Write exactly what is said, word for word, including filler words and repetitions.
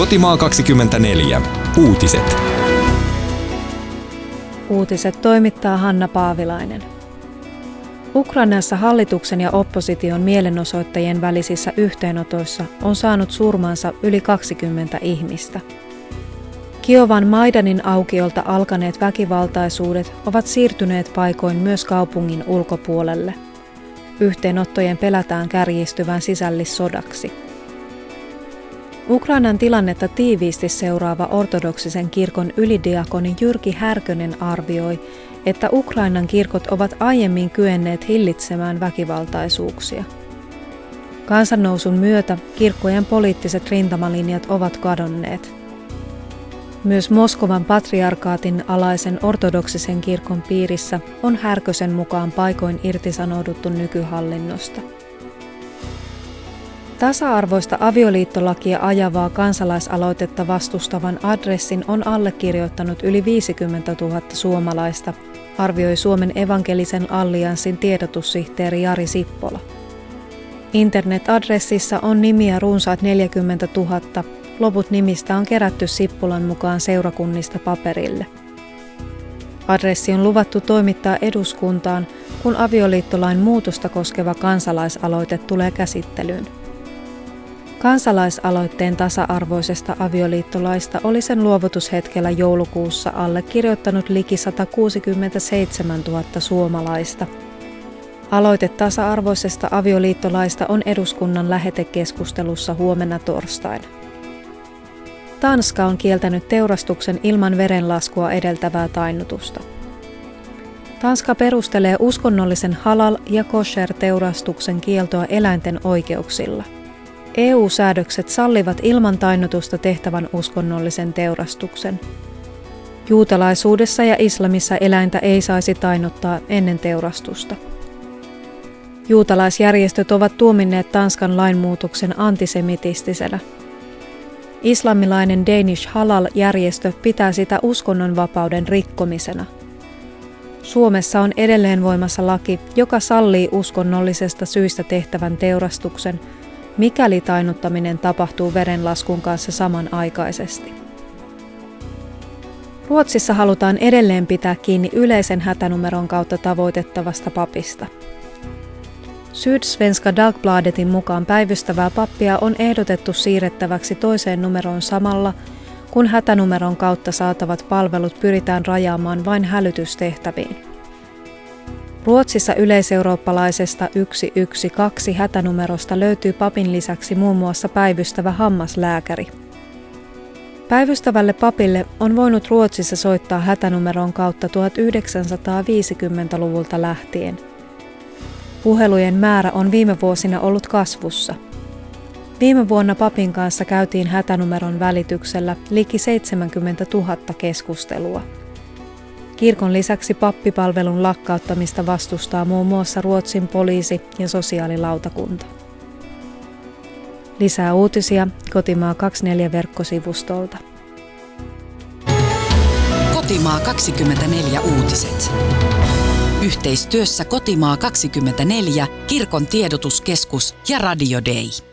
Kotimaa kaksikymmentäneljä. Uutiset. Uutiset toimittaa Hanna Paavilainen. Ukrainassa hallituksen ja opposition mielenosoittajien välisissä yhteenotoissa on saanut surmansa yli kaksikymmentä ihmistä. Kiovan Maidanin aukiolta alkaneet väkivaltaisuudet ovat siirtyneet paikoin myös kaupungin ulkopuolelle. Yhteenottojen pelätään kärjistyvän sisällissodaksi. Ukrainan tilannetta tiiviisti seuraava ortodoksisen kirkon ylidiakoni Jyrki Härkönen arvioi, että Ukrainan kirkot ovat aiemmin kyenneet hillitsemään väkivaltaisuuksia. Kansannousun myötä kirkkojen poliittiset rintamalinjat ovat kadonneet. Myös Moskovan patriarkaatin alaisen ortodoksisen kirkon piirissä on Härkösen mukaan paikoin irtisanouduttu nykyhallinnosta. Tasa-arvoista avioliittolakia ajavaa kansalaisaloitetta vastustavan adressin on allekirjoittanut yli viisikymmentätuhatta suomalaista, arvioi Suomen evankelisen allianssin tiedotussihteeri Jari Sippola. Internet-adressissa on nimiä runsaat neljäkymmentätuhatta, loput nimistä on kerätty Sippolan mukaan seurakunnista paperille. Adressi on luvattu toimittaa eduskuntaan, kun avioliittolain muutosta koskeva kansalaisaloite tulee käsittelyyn. Kansalaisaloitteen tasa-arvoisesta avioliittolaista oli sen luovutushetkellä joulukuussa allekirjoittanut liki satakuusikymmentäseitsemäntuhatta suomalaista. Aloite tasa-arvoisesta avioliittolaista on eduskunnan lähetekeskustelussa huomenna torstaina. Tanska on kieltänyt teurastuksen ilman verenlaskua edeltävää tainnutusta. Tanska perustelee uskonnollisen halal- ja kosher-teurastuksen kieltoa eläinten oikeuksilla. E U-säädökset sallivat ilman tainnutusta tehtävän uskonnollisen teurastuksen. Juutalaisuudessa ja islamissa eläintä ei saisi tainnuttaa ennen teurastusta. Juutalaisjärjestöt ovat tuominneet Tanskan lainmuutoksen antisemitistisenä. Islamilainen Danish Halal-järjestö pitää sitä uskonnonvapauden rikkomisena. Suomessa on edelleen voimassa laki, joka sallii uskonnollisesta syistä tehtävän teurastuksen, mikäli tainnuttaminen tapahtuu verenlaskun kanssa samanaikaisesti. Ruotsissa halutaan edelleen pitää kiinni yleisen hätänumeron kautta tavoitettavasta papista. Sydsvenska Dagbladetin mukaan päivystävää pappia on ehdotettu siirrettäväksi toiseen numeroon samalla, kun hätänumeron kautta saatavat palvelut pyritään rajaamaan vain hälytystehtäviin. Ruotsissa yleiseurooppalaisesta yksi yksi kaksi hätänumerosta löytyy papin lisäksi muun muassa päivystävä hammaslääkäri. Päivystävälle papille on voinut Ruotsissa soittaa hätänumeron kautta tuhatyhdeksänsataaviisikymmentäluvulta lähtien. Puhelujen määrä on viime vuosina ollut kasvussa. Viime vuonna papin kanssa käytiin hätänumeron välityksellä liki seitsemänkymmentätuhatta keskustelua. Kirkon lisäksi pappipalvelun lakkauttamista vastustaa muun muassa Ruotsin poliisi ja sosiaalilautakunta. Lisää uutisia Kotimaa kaksikymmentäneljä verkkosivustolta. Kotimaa kaksikymmentäneljä uutiset. Yhteistyössä Kotimaa kaksikymmentäneljä, Kirkon tiedotuskeskus ja Radio Day.